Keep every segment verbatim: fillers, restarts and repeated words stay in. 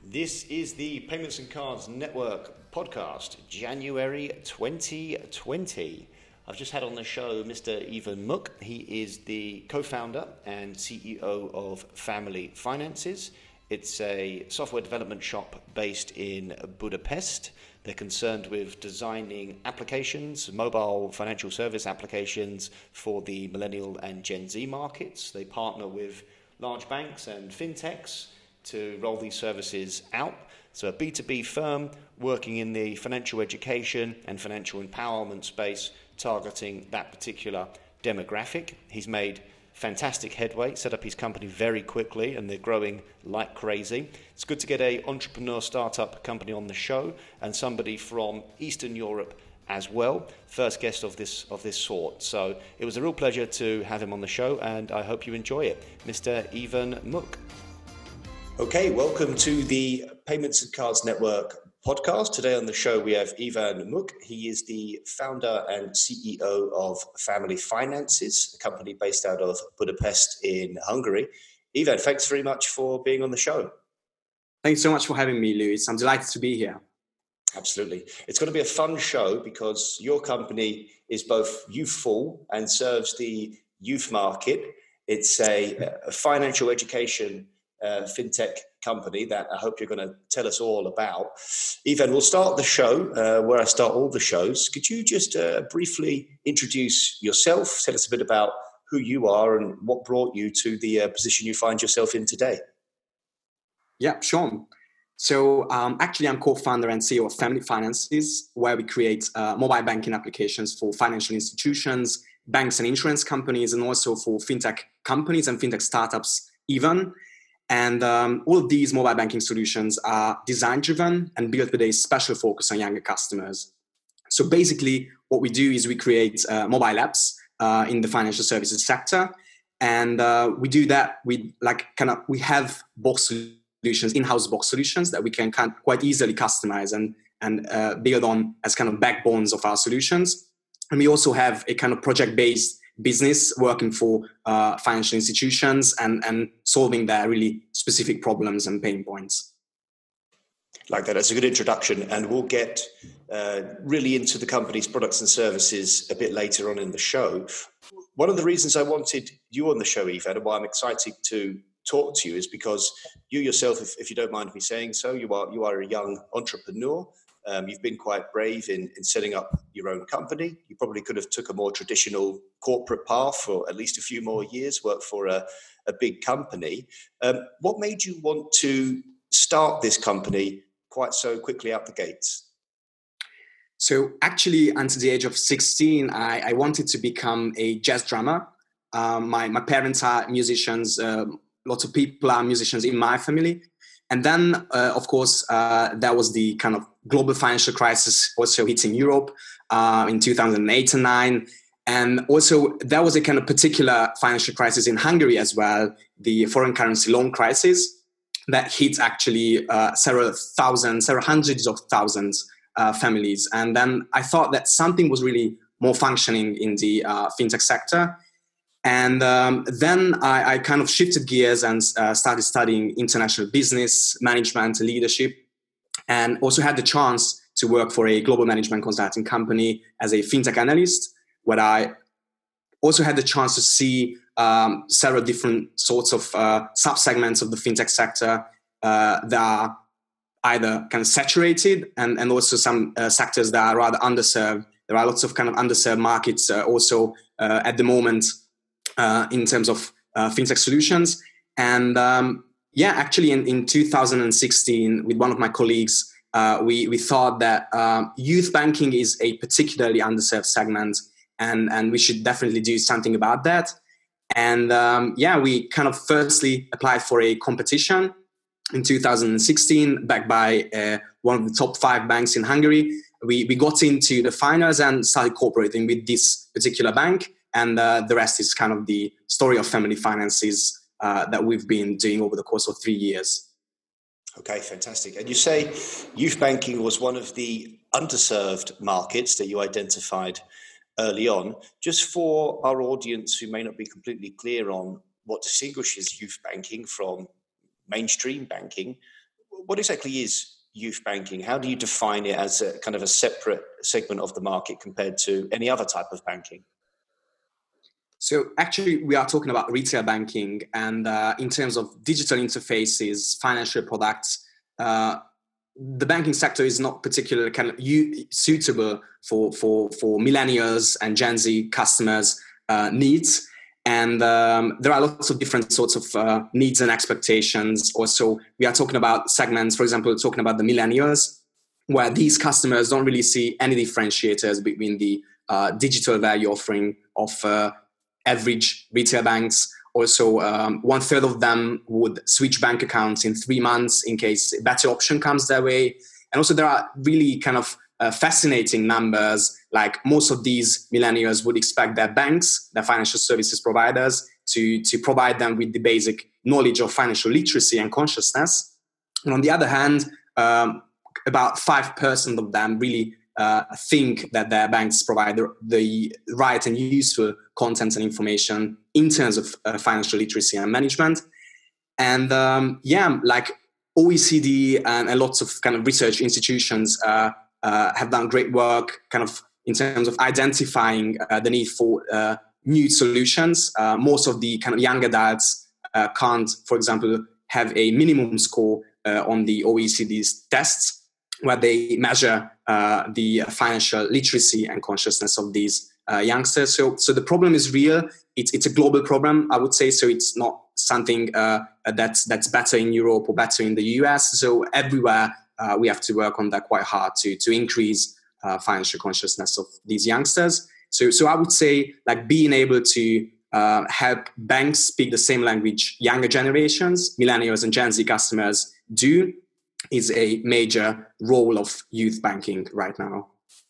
This is the Payments and Cards Network podcast, January twenty twenty. I've just had on the show Mister Ivan Muk. He is the co-founder and C E O of Family Finances. It's a software development shop based in Budapest. They're concerned with designing applications, mobile financial service applications for the millennial and Gen Z markets. They partner with large banks and fintechs to roll these services out. So a B two B firm working in the financial education and financial empowerment space, targeting that particular demographic. He's made fantastic headway, set up his company very quickly, and they're growing like crazy. It's good to get a entrepreneur startup company on the show and somebody from Eastern Europe as well. First guest of this of this sort. So it was a real pleasure to have him on the show, and I hope you enjoy it. Mister Ivan Muk. Okay, welcome to the Payments and Cards Network podcast. Today on the show we have Ivan Muk. He is the founder and C E O of Family Finances, a company based out of Budapest in Hungary. Ivan, thanks very much for being on the show. Thanks so much for having me, Lewis. I'm delighted to be here. Absolutely. It's going to be a fun show because your company is both youthful and serves the youth market. It's a, a financial education Uh, fintech company that I hope you're going to tell us all about. Ivan, we'll start the show uh, where I start all the shows. Could you just uh, briefly introduce yourself, tell us a bit about who you are and what brought you to the uh, position you find yourself in today? Yeah, sure. So um, actually I'm co-founder and C E O of Family Finances, where we create uh, mobile banking applications for financial institutions, banks and insurance companies, and also for fintech companies and fintech startups even. And um, all of these mobile banking solutions are design-driven and built with a special focus on younger customers. So basically, what we do is we create uh, mobile apps uh, in the financial services sector, and uh, we do that with like kind of we have box solutions, in-house box solutions that we can kind of quite easily customize and and uh, build on as kind of backbones of our solutions. And we also have a kind of project-based business working for uh, financial institutions and, and solving their really specific problems and pain points. Like that, that's a good introduction, and we'll get uh, really into the company's products and services a bit later on in the show. One of the reasons I wanted you on the show, Ivan, and why I'm excited to talk to you is because you yourself, if, if you don't mind me saying so, you are you are a young entrepreneur. Um, you've been quite brave in, in setting up your own company. You probably could have took a more traditional corporate path for at least a few more years, work for a, a big company. Um, what made you want to start this company quite so quickly out the gates? So actually, until the age of sixteen, I, I wanted to become a jazz drummer. Um, my, my parents are musicians. Uh, lots of people are musicians in my family. And then, uh, of course, uh, there was the kind of global financial crisis also hitting Europe uh, in two thousand eight and nine. And also there was a kind of particular financial crisis in Hungary as well, the foreign currency loan crisis that hit actually uh, several thousands, several hundreds of thousands uh, families. And then I thought that something was really more functioning in the uh, fintech sector. And um, then I, I kind of shifted gears and uh, started studying international business, management, leadership, and also had the chance to work for a global management consulting company as a fintech analyst, where I also had the chance to see um, several different sorts of uh, sub-segments of the fintech sector uh, that are either kind of saturated and, and also some uh, sectors that are rather underserved. There are lots of kind of underserved markets uh, also uh, at the moment Uh, in terms of uh, fintech solutions. And um, yeah, actually in, in two thousand sixteen, with one of my colleagues, uh, we, we thought that um, youth banking is a particularly underserved segment, and, and we should definitely do something about that. And um, yeah, we kind of firstly applied for a competition in two thousand sixteen, backed by uh, one of the top five banks in Hungary. We, we got into the finals and started cooperating with this particular bank. And uh, the rest is kind of the story of Family Finances uh, that we've been doing over the course of three years. Okay, fantastic. And you say youth banking was one of the underserved markets that you identified early on. Just for our audience who may not be completely clear on what distinguishes youth banking from mainstream banking, what exactly is youth banking? How do you define it as a kind of a separate segment of the market compared to any other type of banking? So actually, we are talking about retail banking, and uh, in terms of digital interfaces, financial products, uh, the banking sector is not particularly kind of u- suitable for, for, for millennials and Gen Z customers' uh, needs. And um, there are lots of different sorts of uh, needs and expectations. Also, we are talking about segments, for example, talking about the millennials, where these customers don't really see any differentiators between the uh, digital value offering of uh, average retail banks. Also, um, one third of them would switch bank accounts in three months in case a better option comes their way. And also, there are really kind of uh, fascinating numbers. Like most of these millennials would expect their banks, their financial services providers, to, to provide them with the basic knowledge of financial literacy and consciousness. And on the other hand, um, about five percent of them really Uh, think that their banks provide the, the right and useful content and information in terms of uh, financial literacy and management. And um, yeah, like O E C D and, and lots of kind of research institutions uh, uh, have done great work kind of in terms of identifying uh, the need for uh, new solutions. Uh, most of the kind of young adults uh, can't, for example, have a minimum score uh, on the O E C D's tests, where they measure uh, the financial literacy and consciousness of these uh, youngsters. So, so the problem is real. It's it's a global problem, I would say. So it's not something uh, that's that's better in Europe or better in the U S. So everywhere uh, we have to work on that quite hard to to increase uh, financial consciousness of these youngsters. So, so I would say like being able to uh, help banks speak the same language younger generations, millennials and Gen Z customers do, is a major role of youth banking right now.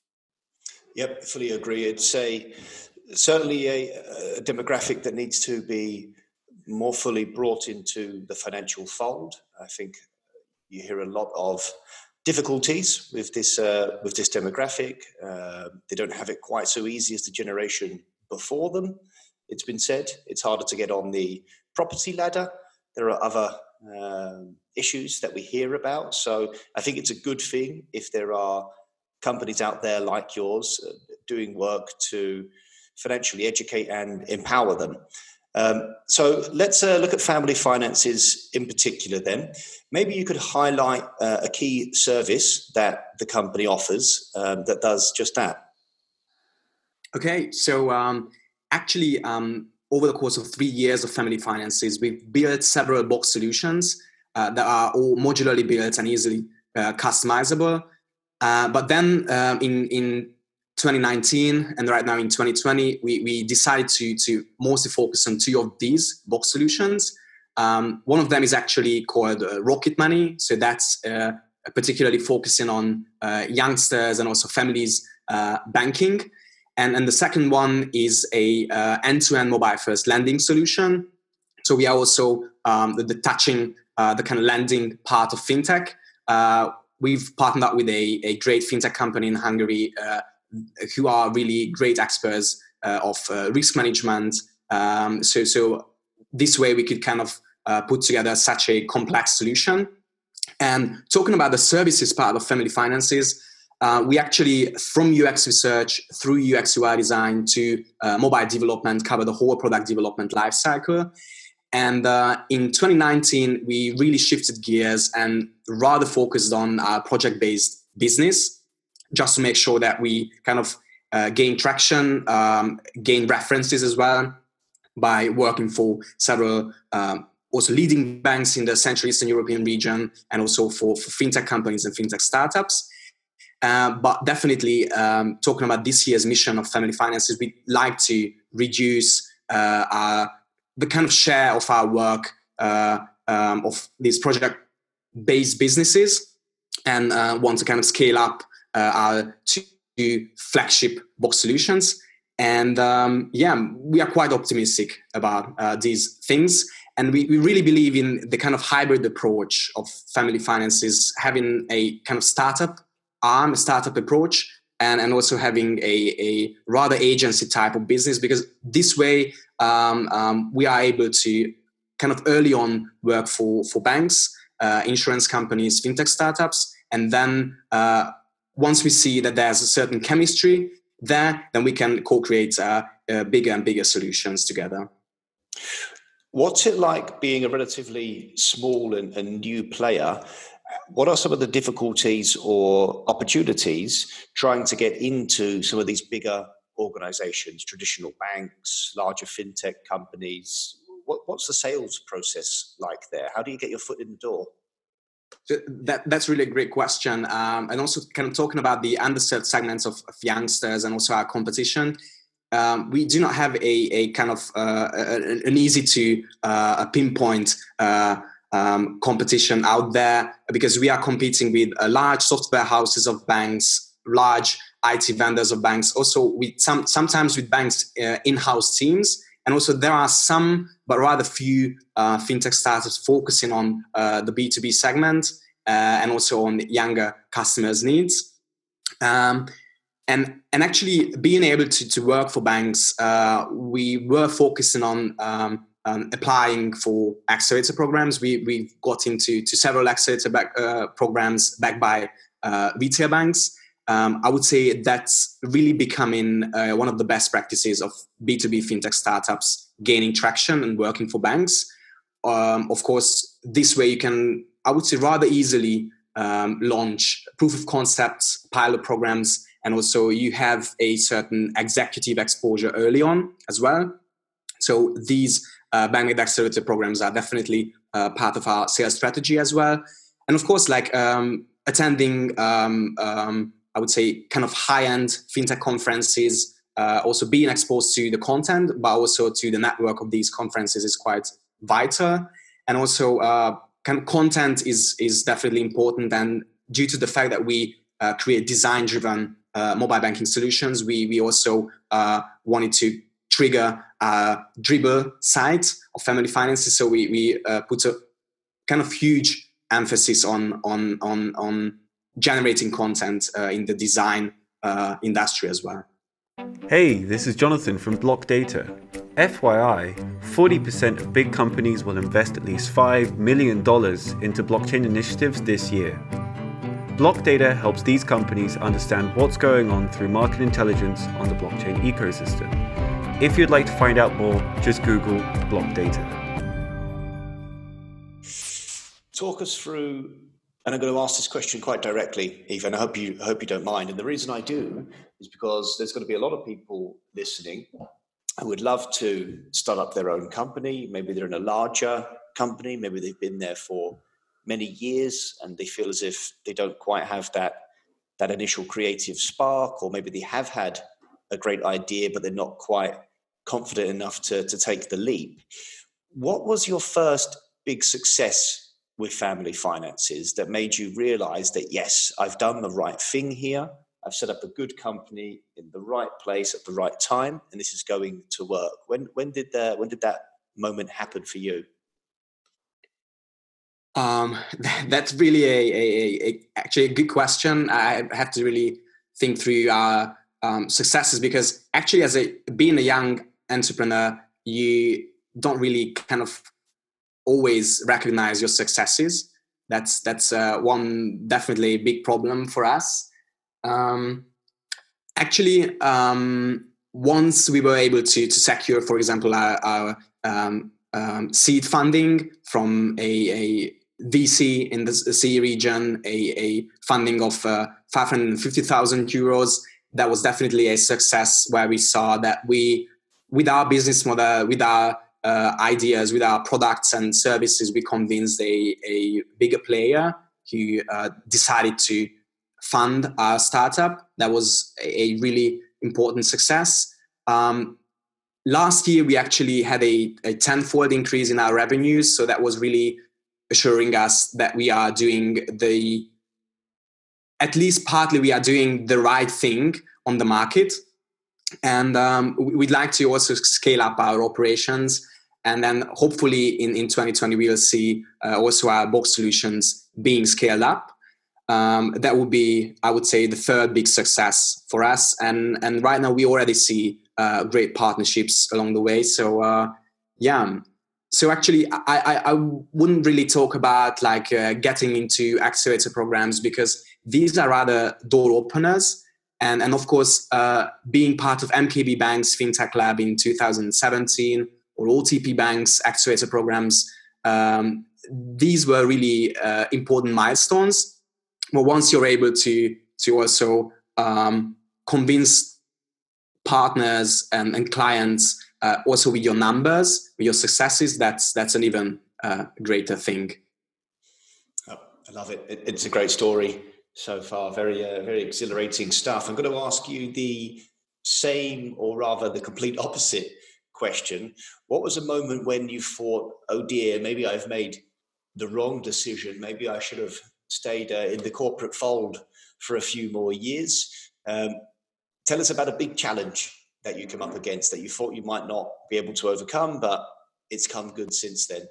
Yep, fully agree. It's a certainly a, a demographic that needs to be more fully brought into the financial fold. I think you hear a lot of difficulties with this uh, with this demographic. Uh, they don't have it quite so easy as the generation before them. It's been said it's harder to get on the property ladder. There are other Um, issues that we hear about. So I think it's a good thing if there are companies out there like yours uh, doing work to financially educate and empower them. Um, so let's uh, look at family finances in particular then. Maybe you could highlight uh, a key service that the company offers um, that does just that. Okay, so um, actually um, over the course of three years of Family Finances, we've built several box solutions uh, that are all modularly built and easily uh, customizable. Uh, but then um, in, in twenty nineteen and right now in twenty twenty, we, we decided to, to mostly focus on two of these box solutions. Um, one of them is actually called uh, Rocket Money. So that's uh, particularly focusing on uh, youngsters and also families uh, banking. And, and the second one is a uh, end-to-end mobile-first lending solution. So we are also um, the, the touching uh, the kind of lending part of fintech. Uh, we've partnered up with a, a great fintech company in Hungary uh, who are really great experts uh, of uh, risk management. Um, so, so this way we could kind of uh, put together such a complex solution. And talking about the services part of Family Finances, Uh, we actually, from U X research through U X U I design to uh, mobile development, cover the whole product development lifecycle. And uh, in twenty nineteen, we really shifted gears and rather focused on our project-based business, just to make sure that we kind of uh, gain traction, um, gain references as well by working for several um, also leading banks in the Central Eastern European region, and also for, for fintech companies and fintech startups. Uh, but definitely um, talking about this year's mission of Family Finances, we'd like to reduce uh, our, the kind of share of our work uh, um, of these project-based businesses and uh, want to kind of scale up uh, our two flagship box solutions. And um, yeah, we are quite optimistic about uh, these things. And we, we really believe in the kind of hybrid approach of Family Finances, having a kind of startup arm, a startup approach, and, and also having a, a rather agency type of business, because this way um, um, we are able to kind of early on work for, for banks uh, insurance companies, fintech startups. And then uh, once we see that there's a certain chemistry there, then we can co-create uh, uh, bigger and bigger solutions together. What's it like being a relatively small and, and new player? What are some of the difficulties or opportunities trying to get into some of these bigger organizations, traditional banks, larger fintech companies? What, what's the sales process like there? How do you get your foot in the door? So that, that's really a great question. Um, and also kind of talking about the underserved segments of, of youngsters and also our competition. Um, we do not have a, a kind of uh, an easy to uh, pinpoint uh, um, competition out there, because we are competing with uh, large software houses of banks, large I T vendors of banks, also with some sometimes with banks uh, in-house teams. And also there are some, but rather few uh, fintech startups focusing on uh, the B two B segment uh, and also on younger customers' needs. Um, and and actually being able to, to work for banks, uh, we were focusing on um, um, applying for accelerator programs. We we got into to several accelerator back, uh, programs backed by uh, retail banks. Um, I would say that's really becoming uh, one of the best practices of B two B fintech startups gaining traction and working for banks. Um, of course, this way you can, I would say, rather easily um, launch proof of concepts, pilot programs, and also you have a certain executive exposure early on as well. So these uh, bank accelerator programs are definitely uh, part of our sales strategy as well. And of course, like um, attending, um, um, I would say, kind of high-end fintech conferences, uh, also being exposed to the content, but also to the network of these conferences is quite vital. And also uh, kind of content is, is definitely important. And due to the fact that we uh, create design-driven uh, mobile banking solutions, we, we also uh, wanted to trigger a dribble site of family finances. So we, we uh, put a kind of huge emphasis on, on, on, on generating content uh, in the design uh, industry as well. Hey, this is Jonathan from Block Data. F Y I, forty percent of big companies will invest at least five million dollars into blockchain initiatives this year. Block Data helps these companies understand what's going on through market intelligence on the blockchain ecosystem. If you'd like to find out more, just Google Block Data. Talk us through, and I'm going to ask this question quite directly, Eva, and I hope you I hope you don't mind. And the reason I do is because there's going to be a lot of people listening who would love to start up their own company. Maybe they're in a larger company, maybe they've been there for many years and they feel as if they don't quite have that, that initial creative spark, or maybe they have had a great idea, but they're not quite confident enough to, to take the leap. What was your first big success with family finances that made you realize that, yes, I've done the right thing here. I've set up a good company in the right place at the right time, and this is going to work. When when did the, when did that moment happen for you? Um, that's really a, a, a actually a good question. I have to really think through our um, successes, because actually, as a being a young entrepreneur, you don't really kind of always recognize your successes. That's that's uh, one definitely big problem for us. Um, actually, um, once we were able to to secure, for example, our, our um, um, seed funding from a, a V C in the C E region, a, a funding of uh, five hundred fifty thousand euros, that was definitely a success, where we saw that we, with our business model, with our uh, ideas, with our products and services, we convinced a, a bigger player who uh, decided to fund our startup. That was a really important success. Um, last year, we actually had a, a tenfold increase in our revenues. So that was really assuring us that we are doing the, at least partly we are doing the right thing on the market. And um, we'd like to also scale up our operations. And then hopefully in, in twenty twenty, we will see uh, also our box solutions being scaled up. Um, that would be, I would say, the third big success for us. And, and right now we already see uh, great partnerships along the way. So uh, yeah, so actually, I, I, I wouldn't really talk about like uh, getting into accelerator programs, because these are rather door openers. And, and of course, uh, being part of M K B Bank's FinTech Lab in two thousand seventeen, or O T P Bank's accelerator programs, um, these were really uh, important milestones. But once you're able to, to also um, convince partners and, and clients Uh, also with your numbers, with your successes, that's that's an even uh, greater thing. Oh, I love it. it. It's a great story so far. Very, uh, very exhilarating stuff. I'm going to ask you the same, or rather the complete opposite question. What was a moment when you thought, oh dear, maybe I've made the wrong decision. Maybe I should have stayed uh, in the corporate fold for a few more years. Um, tell us about a big challenge that you come up against that you thought you might not be able to overcome, but it's come good since then.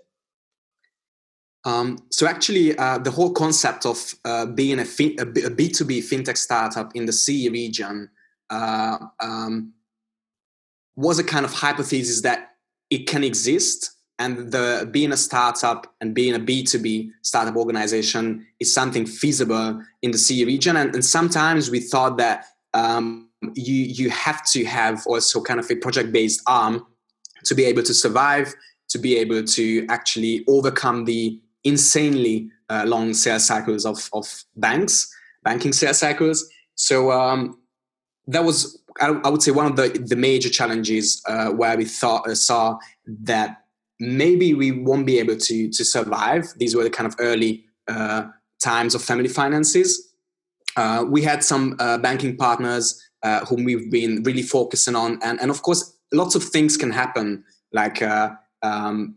Um, so actually, uh, the whole concept of uh, being a, fin- a B two B fintech startup in the C E region uh, um, was a kind of hypothesis that it can exist, and the being a startup and being a B two B startup organization is something feasible in the C E region. And, and sometimes we thought that um, you you have to have also kind of a project-based arm to be able to survive, to be able to actually overcome the insanely uh, long sales cycles of, of banks, banking sales cycles. So um, that was, I, I would say, one of the, the major challenges uh, where we thought uh, saw that maybe we won't be able to, to survive. These were the kind of early uh, times of family finances. Uh, we had some uh, banking partners Uh, whom we've been really focusing on. And, and of course, lots of things can happen, like uh, um,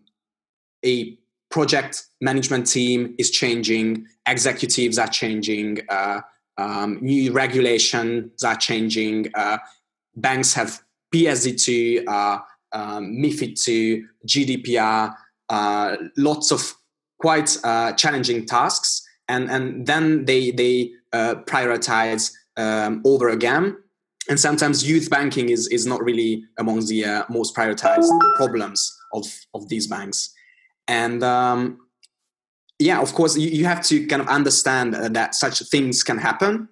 a project management team is changing, executives are changing, uh, um, new regulations are changing, uh, banks have P S D two, uh, um, MiFID two, G D P R, uh, lots of quite uh, challenging tasks. And, and then they, they uh, prioritize um, over again. And sometimes youth banking is, is not really among the uh, most prioritized problems of, of these banks. And um, yeah, of course, you, you have to kind of understand uh, that such things can happen.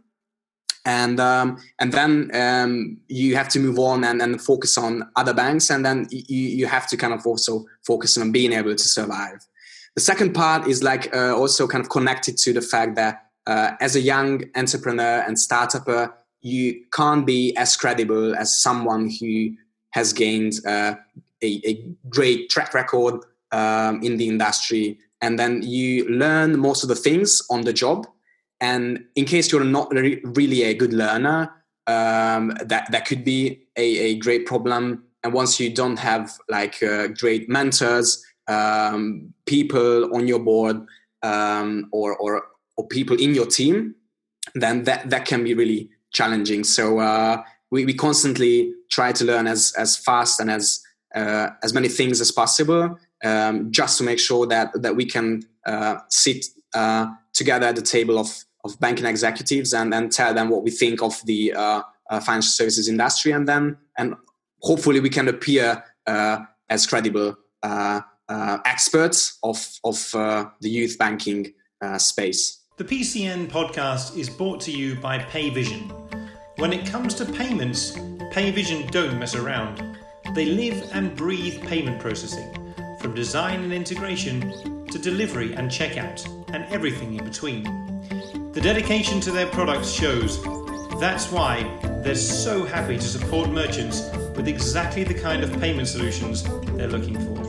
And um, and then um, you have to move on and, and focus on other banks. And then you, you have to kind of also focus on being able to survive. The second part is like uh, also kind of connected to the fact that uh, as a young entrepreneur and startupper, you can't be as credible as someone who has gained uh, a, a great track record um, in the industry. And then you learn most of the things on the job. And in case you're not re- really a good learner, um, that, that could be a, a great problem. And once you don't have like uh, great mentors, um, people on your board, um, or, or, or people in your team, then that, that can be really challenging. So uh, we, we constantly try to learn as as fast and as uh, as many things as possible, um, just to make sure that that we can uh, sit uh, together at the table of of banking executives and, and tell them what we think of the uh, uh, financial services industry, and then and hopefully we can appear uh, as credible uh, uh, experts of of uh, the youth banking uh, space. The P C N podcast is brought to you by Payvision. When it comes to payments, Payvision don't mess around. They live and breathe payment processing, from design and integration to delivery and checkout, and everything in between. The dedication to their products shows. That's why they're so happy to support merchants with exactly the kind of payment solutions they're looking for.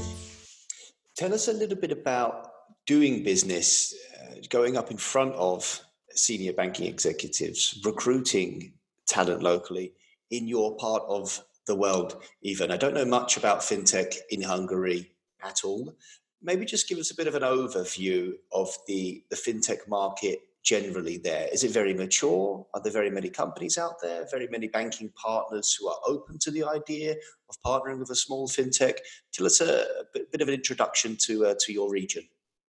Tell us a little bit about doing business, uh, going up in front of senior banking executives, recruiting talent locally in your part of the world, Ivan. I don't know much about fintech in Hungary at all. Maybe just give us a bit of an overview of the, the fintech market generally there. Is it very mature? Are there very many companies out there? Very many banking partners who are open to the idea of partnering with a small fintech? Tell us a, a bit, bit of an introduction to uh, to your region.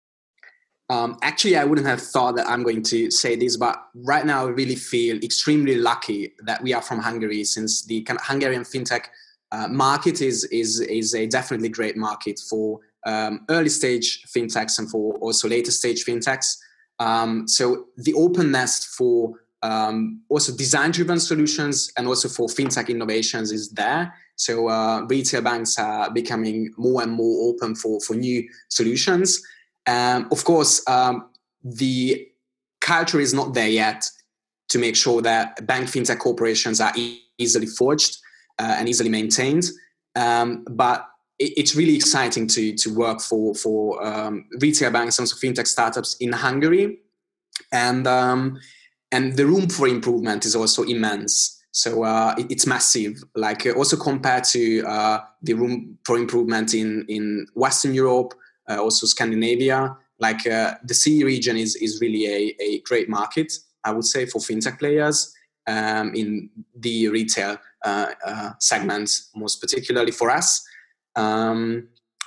Um, actually, I wouldn't have thought that I'm going to say this, but right now I really feel extremely lucky that we are from Hungary, since the kind of Hungarian fintech uh, market is is is a definitely great market for um, early stage fintechs and for also later stage fintechs. Um, so the openness for um, also design-driven solutions and also for fintech innovations is there. So uh, retail banks are becoming more and more open for, for new solutions. Um, of course, um, the culture is not there yet to make sure that bank fintech corporations are e- easily forged uh, and easily maintained. Um, but it, it's really exciting to to work for for um, retail banks and also fintech startups in Hungary, and um, and the room for improvement is also immense. So uh, it, it's massive. Like uh, also compared to uh, the room for improvement in in Western Europe, uh, also Scandinavia. Like uh, the C E region is is really a, a great market, I would say, for fintech players um, in the retail uh, uh, segment, most particularly for us. Um,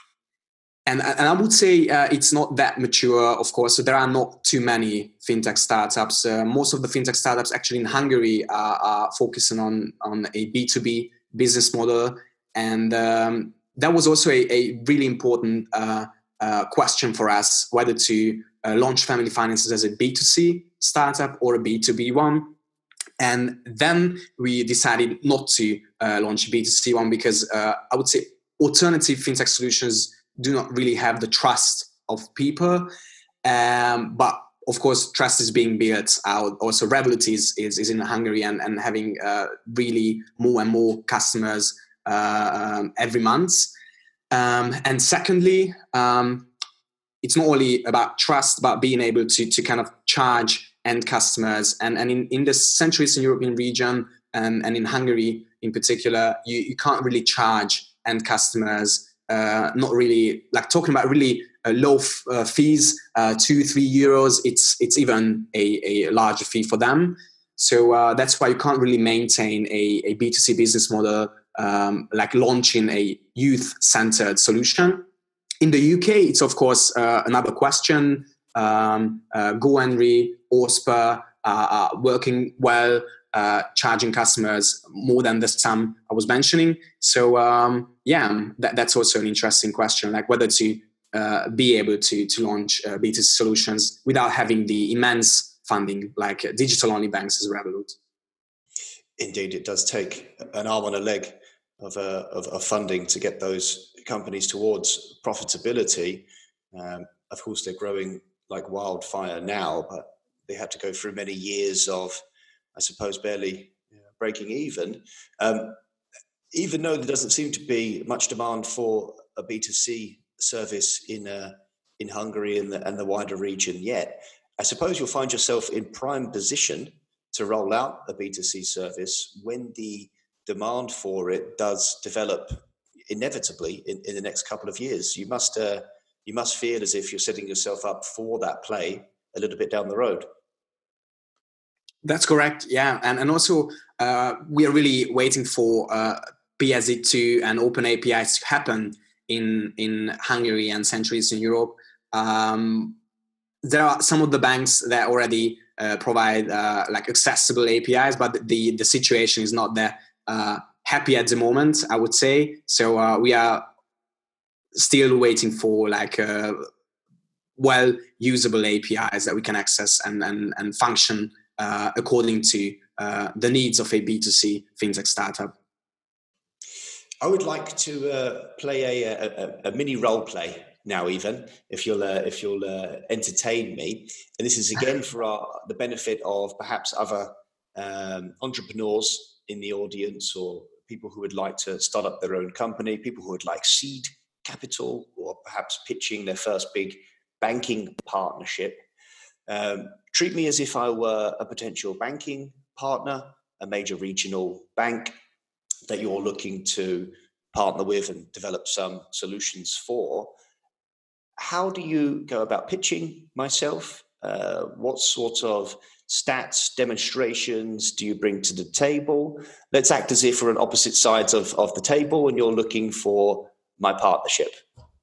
and, and I would say uh, it's not that mature, of course. So there are not too many fintech startups. Uh, most of the fintech startups actually in Hungary are, are focusing on, on a B two B business model. And um, that was also a, a really important uh, uh, question for us, whether to uh, launch Family Finances as a B two C startup or a B two B one. And then we decided not to uh, launch a B two C one because uh, I would say alternative fintech solutions do not really have the trust of people. Um, but of course, trust is being built out. Also, Revolut is, is, is in Hungary and, and having uh, really more and more customers uh, um, every month. Um, and secondly, um, it's not only about trust, but being able to, to kind of charge end customers. And, and in, in the Central Eastern European region and, and in Hungary in particular, you, you can't really charge end customers, uh, not really, like talking about really uh, low f- uh, fees, uh, two, three euros, it's it's even a, a larger fee for them. So uh, that's why you can't really maintain a, a B two C business model um, like launching a youth-centered solution. In the U K, it's of course uh, another question. Um, uh, GoHenry, Osper uh, are working well, uh, charging customers more than the sum I was mentioning. So um, yeah, that, that's also an interesting question, like whether to uh, be able to to launch uh, B two C solutions without having the immense funding like uh, digital-only banks as Revolut. Indeed, it does take an arm and a leg of, uh, of, of funding to get those companies towards profitability. Um, of course, they're growing like wildfire now, but they had to go through many years of, I suppose, barely you know, breaking even. Um, even though there doesn't seem to be much demand for a B two C service in uh, in Hungary and the, and the wider region yet, I suppose you'll find yourself in prime position to roll out a B two C service when the demand for it does develop inevitably in, in the next couple of years. You must uh, you must feel as if you're setting yourself up for that play a little bit down the road. That's correct, yeah. And and also uh, we are really waiting for uh, P S Z two and open A P Is to happen in, in Hungary and Central Eastern Europe. Um, there are some of the banks that already uh, provide uh, like accessible A P Is, but the, the situation is not that uh, happy at the moment, I would say. So uh, we are still waiting for like uh, well usable A P Is that we can access and and, and function uh, according to uh, the needs of a B two C fintech startup. I would like to uh, play a, a, a mini role play now, even if you'll uh, if you'll uh, entertain me. And this is again for our, the benefit of perhaps other um, entrepreneurs in the audience, or people who would like to start up their own company, people who would like seed capital, or perhaps pitching their first big banking partnership. Um, treat me as if I were a potential banking partner, a major regional bank that you're looking to partner with and develop some solutions for. How do you go about pitching myself? Uh, what sort of stats, demonstrations do you bring to the table? Let's act as if we're on opposite sides of, of the table and you're looking for my partnership.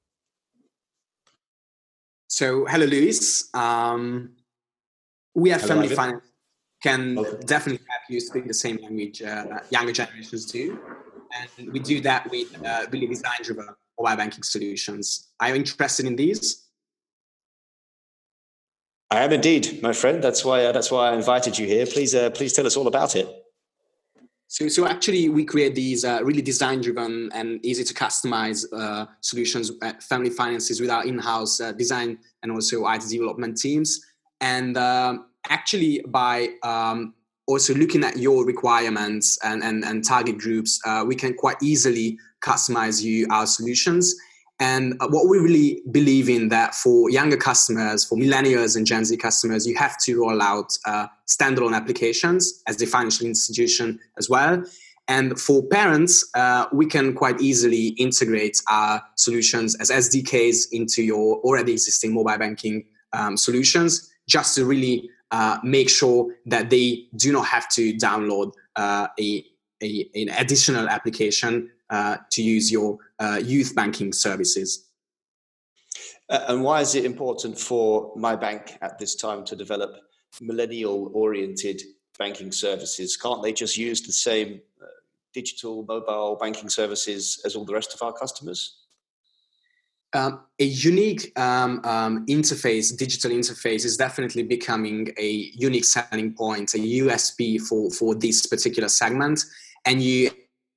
So, hello, Luis. Um, we at Family Finance can okay. definitely help you speak the same language uh, younger generations do. And we do that with uh, really design-driven mobile banking solutions. Are you interested in these? I am indeed, my friend. That's why uh, that's why I invited you here. Please, uh, please tell us all about it. So, so actually, we create these uh, really design-driven and easy to customize uh, solutions, uh, family finances with our in-house uh, design and also I T development teams. And um, actually, by um, also looking at your requirements and, and, and target groups, uh, we can quite easily customize you our solutions. And what we really believe in that for younger customers, for millennials and Gen Z customers, you have to roll out uh, standalone applications as a financial institution as well. And for parents, uh, we can quite easily integrate our solutions as S D Ks into your already existing mobile banking um, solutions, just to really uh, make sure that they do not have to download uh, a, a an additional application uh, to use your uh, youth banking services. Uh, and why is it important for my bank at this time to develop millennial-oriented banking services? Can't they just use the same uh, digital mobile banking services as all the rest of our customers? Um, a unique um, um, interface, digital interface, is definitely becoming a unique selling point, a U S P for, for this particular segment. And you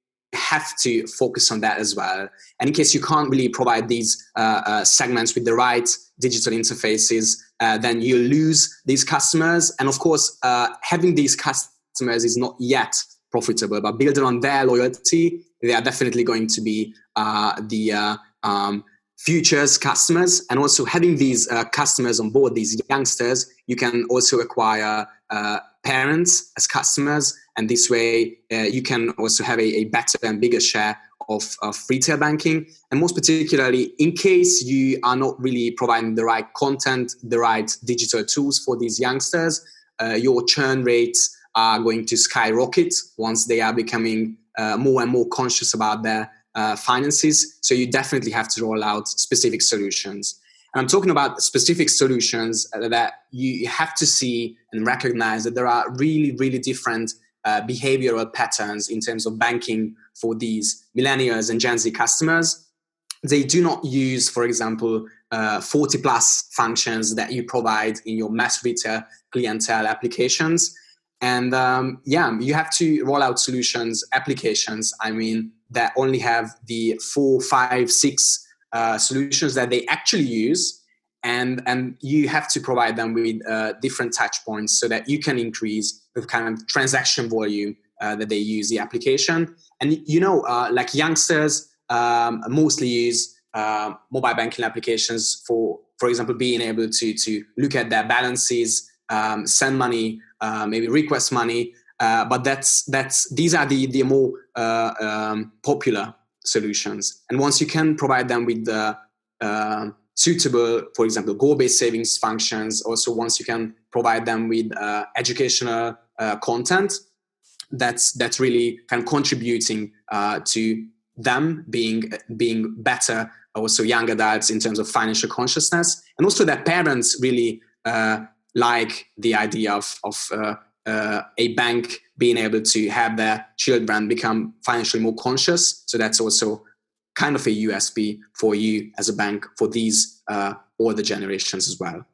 have to focus on that as well. And in case you can't really provide these uh, uh, segments with the right digital interfaces, uh, then you lose these customers. And of course, uh, having these customers is not yet profitable, but building on their loyalty, they are definitely going to be uh, the uh, um, futures customers. And also having these uh, customers on board, these youngsters, you can also acquire uh, parents as customers. And this way, uh, you can also have a, a better and bigger share of, of retail banking. And most particularly, in case you are not really providing the right content, the right digital tools for these youngsters, uh, your churn rates are going to skyrocket once they are becoming uh, more and more conscious about their uh, finances. So you definitely have to roll out specific solutions. And I'm talking about specific solutions that you have to see and recognize that there are really, really different Uh, behavioral patterns in terms of banking for these millennials and Gen Z customers. They do not use, for example, uh, forty plus functions that you provide in your mass retail clientele applications. And um, yeah, you have to roll out solutions, applications, I mean, that only have the four, five, six uh, solutions that they actually use. And, and you have to provide them with uh, different touch points so that you can increase the kind of transaction volume uh, that they use the application. And, you know, uh, like youngsters um, mostly use uh, mobile banking applications for, for example, being able to, to look at their balances, um, send money, uh, maybe request money. Uh, but that's, that's, these are the, the more uh, um, popular solutions. And once you can provide them with the uh, suitable, for example, goal-based savings functions. Also, once you can provide them with uh, educational uh, content, that's that's really kind of contributing uh, to them being being better, also young adults in terms of financial consciousness, and also their parents really uh, like the idea of of uh, uh, a bank being able to have their children become financially more conscious. So that's also kind of a U S P for you as a bank for these uh, older generations as well.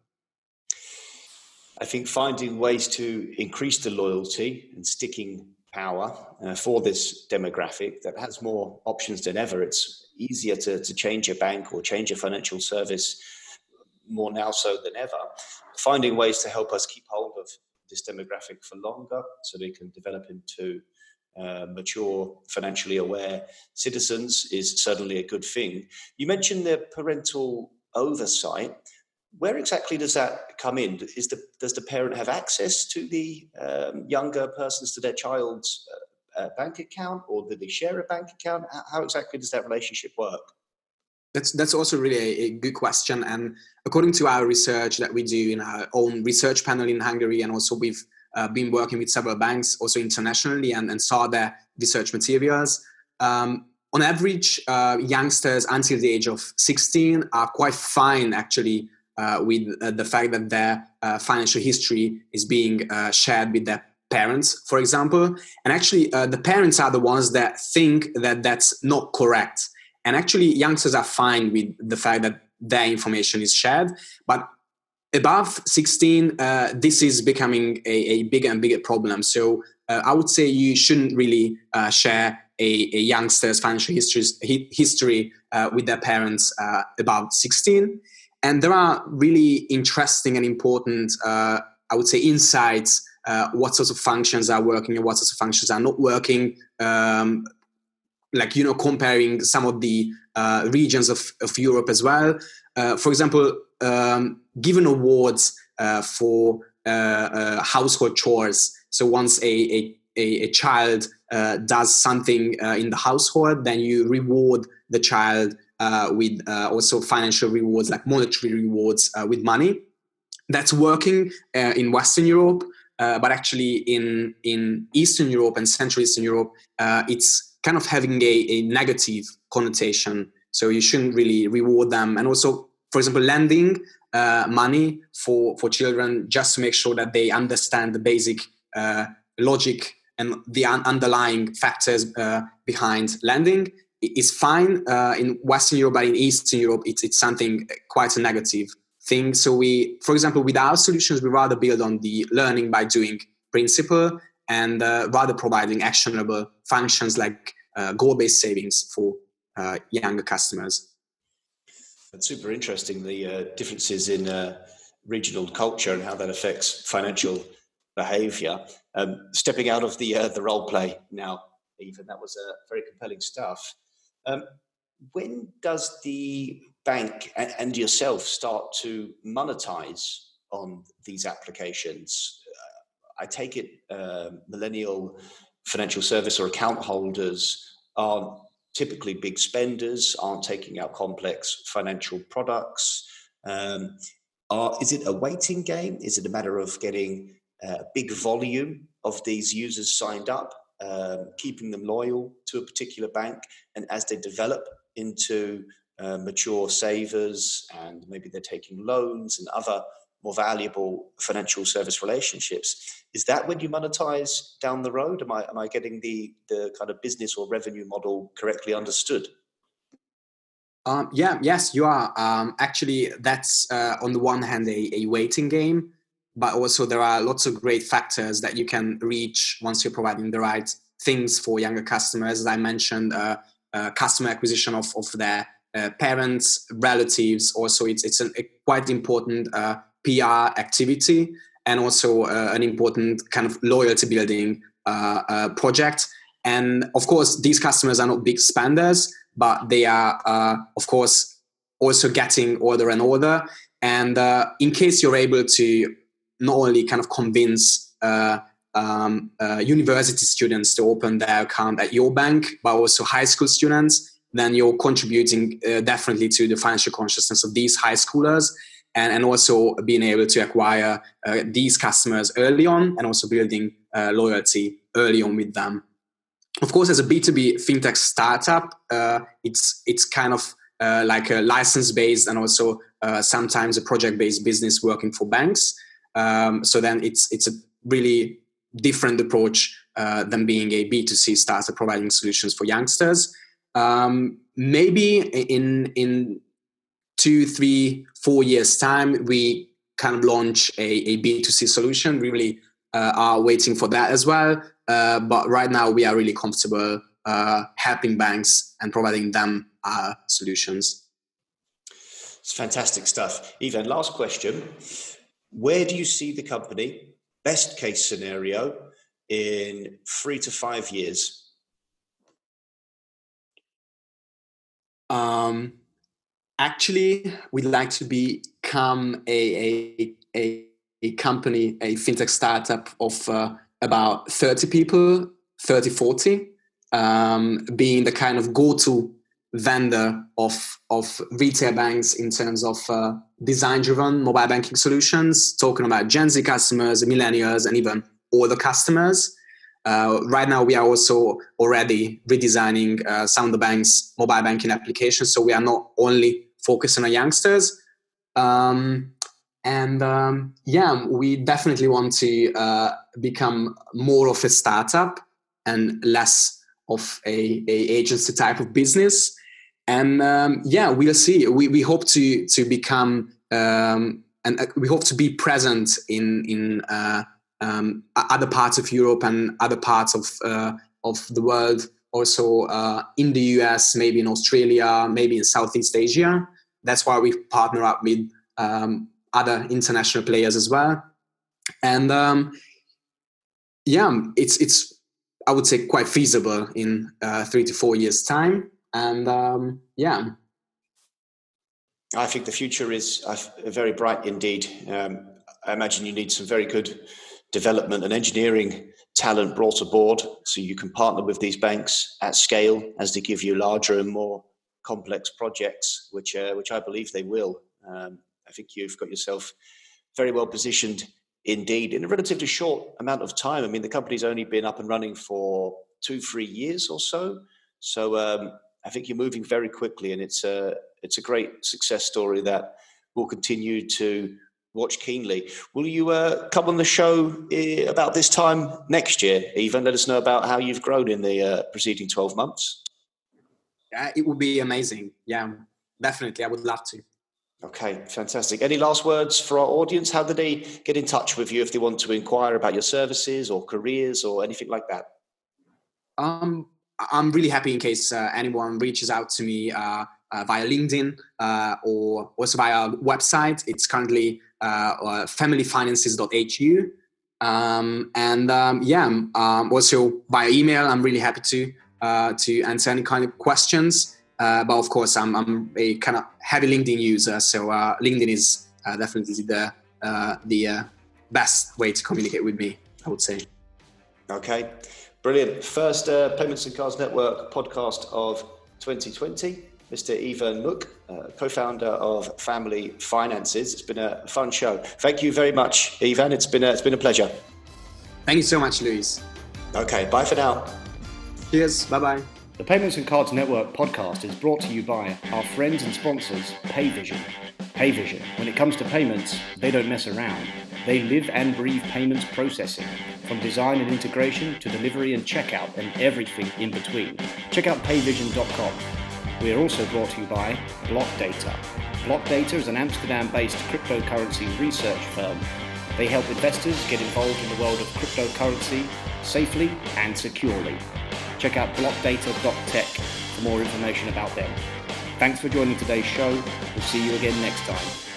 I think finding ways to increase the loyalty and sticking power uh, for this demographic that has more options than ever. It's easier to, to change a bank or change a financial service more now so than ever. Finding ways to help us keep hold of this demographic for longer so they can develop into Uh, mature, financially aware citizens is certainly a good thing. You mentioned the parental oversight. Where exactly does that come in? Is the, does the parent have access to the um, younger persons, to their child's uh, uh, bank account, or do they share a bank account? How, how exactly does that relationship work? That's that's also really a, a good question. And according to our research that we do in our own research panel in Hungary, and also we've Uh, been working with several banks also internationally and, and saw their research materials. Um, on average, uh, youngsters until the age of sixteen are quite fine actually uh, with uh, the fact that their uh, financial history is being uh, shared with their parents, for example. And actually, uh, the parents are the ones that think that that's not correct. And actually, youngsters are fine with the fact that their information is shared. But above sixteen, uh, this is becoming a, a bigger and bigger problem. So uh, I would say you shouldn't really uh, share a, a youngster's financial history, history uh, with their parents uh, above sixteen. And there are really interesting and important, uh, I would say, insights, uh, what sorts of functions are working and what sorts of functions are not working. Um, like, you know, comparing some of the uh, regions of, of Europe as well. Uh, for example, um, given awards uh, for uh, uh, household chores. So once a, a, a child uh, does something uh, in the household, then you reward the child uh, with uh, also financial rewards, like monetary rewards uh, with money. That's working uh, in Western Europe, uh, but actually in, in Eastern Europe and Central Eastern Europe, uh, it's kind of having a, a negative connotation. So you shouldn't really reward them. And also, for example, lending uh, money for, for children just to make sure that they understand the basic uh, logic and the un- underlying factors uh, behind lending is fine uh, in Western Europe, but in Eastern Europe, it's, it's something quite a negative thing. So we, for example, with our solutions, we rather build on the learning by doing principle and uh, rather providing actionable functions like uh, goal-based savings for uh, younger customers. That's super interesting, the uh, differences in uh, regional culture and how that affects financial behavior. Um, stepping out of the uh, the role play now, even, that was uh, very compelling stuff. Um, when does the bank and, and yourself start to monetize on these applications? I take it uh, millennial financial service or account holders aren't typically big spenders, aren't taking out complex financial products. Um, are, is it a waiting game? Is it a matter of getting a big volume of these users signed up, um, keeping them loyal to a particular bank, and as they develop into uh, mature savers and maybe they're taking loans and other more valuable financial service relationships, is that when you monetize down the road? Am I am I getting the the kind of business or revenue model correctly understood? Um, yeah, yes, you are. Um, actually, that's uh, on the one hand a, a waiting game, but also there are lots of great factors that you can reach once you're providing the right things for younger customers. As I mentioned, uh, uh, customer acquisition of of their uh, parents, relatives. Also, it's it's an, a quite important Uh, P R activity, and also uh, an important kind of loyalty building uh, uh, project. And of course, these customers are not big spenders, but they are, uh, of course, also getting older and older. And uh, in case you're able to not only kind of convince uh, um, uh, university students to open their account at your bank, but also high school students, then you're contributing uh, definitely to the financial consciousness of these high schoolers. And, and also being able to acquire uh, these customers early on, and also building uh, loyalty early on with them. Of course, as a B two B fintech startup, uh, it's it's kind of uh, like a license-based and also uh, sometimes a project-based business working for banks. Um, so then it's it's a really different approach uh, than being a B two C startup providing solutions for youngsters. Um, maybe in in two, three, four years time, we kind of launch a, a B two C solution. We really uh, are waiting for that as well. Uh, but right now we are really comfortable uh, helping banks and providing them uh, solutions. It's fantastic stuff. Ivan, last question. Where do you see the company, best case scenario, in three to five years? Um, Actually, we'd like to become a a, a, a company, a fintech startup of uh, about thirty people, thirty, forty, um, being the kind of go-to vendor of, of retail banks in terms of uh, design-driven mobile banking solutions, talking about Gen Z customers, millennials, and even older customers. Uh, right now, we are also already redesigning uh, some of the bank's mobile banking applications, so we are not only focusing on youngsters. Um, and um, yeah, we definitely want to uh, become more of a startup and less of a, a agency type of business. And um, yeah, we'll see. We we hope to to become um, and uh, we hope to be present in in uh, um, other parts of Europe and other parts of uh, of the world. Also uh, in the U S, maybe in Australia, maybe in Southeast Asia. That's why we partner up with um, other international players as well. And um, yeah, it's it's I would say quite feasible in uh, three to four years' time. And um, yeah, I think the future is uh, very bright indeed. Um, I imagine you need some very good development and engineering talent brought aboard, so you can partner with these banks at scale as they give you larger and more complex projects, which uh, which I believe they will. Um, I think you've got yourself very well positioned indeed in a relatively short amount of time. I mean, the company's only been up and running for two, three years or so. So um, I think you're moving very quickly, and it's a it's a great success story that we'll continue to watch keenly. Will you uh, come on the show uh, about this time next year, Ivan? Let us know about how you've grown in the uh, preceding twelve months. Yeah, it would be amazing. Yeah, definitely. I would love to. Okay, fantastic. Any last words for our audience? How do they get in touch with you if they want to inquire about your services or careers or anything like that? Um, I'm really happy in case uh, anyone reaches out to me uh, uh, via LinkedIn uh, or also via our website. It's currently uh, uh, family finances dot h u. Um, and um, yeah, um, also via email, I'm really happy to uh, to answer any kind of questions. Uh, but of course, I'm, I'm a kind of heavy LinkedIn user, so uh, LinkedIn is uh, definitely the uh, the uh, best way to communicate with me, I would say. Okay, brilliant. First uh, Payments and Cards Network podcast of twenty twenty. Mister Ivan Muk, uh, co-founder of Family Finances. It's been a fun show. Thank you very much, Ivan. It's been a, it's been a pleasure. Thank you so much, Luis. Okay, bye for now. Cheers. Bye-bye. The Payments and Cards Network podcast is brought to you by our friends and sponsors, Payvision. Payvision, when it comes to payments, they don't mess around. They live and breathe payments processing, from design and integration to delivery and checkout and everything in between. Check out payvision dot com. We are also brought to you by Blockdata. Blockdata is an Amsterdam-based cryptocurrency research firm. They help investors get involved in the world of cryptocurrency safely and securely. Check out blockdata dot tech for more information about them. Thanks for joining today's show. We'll see you again next time.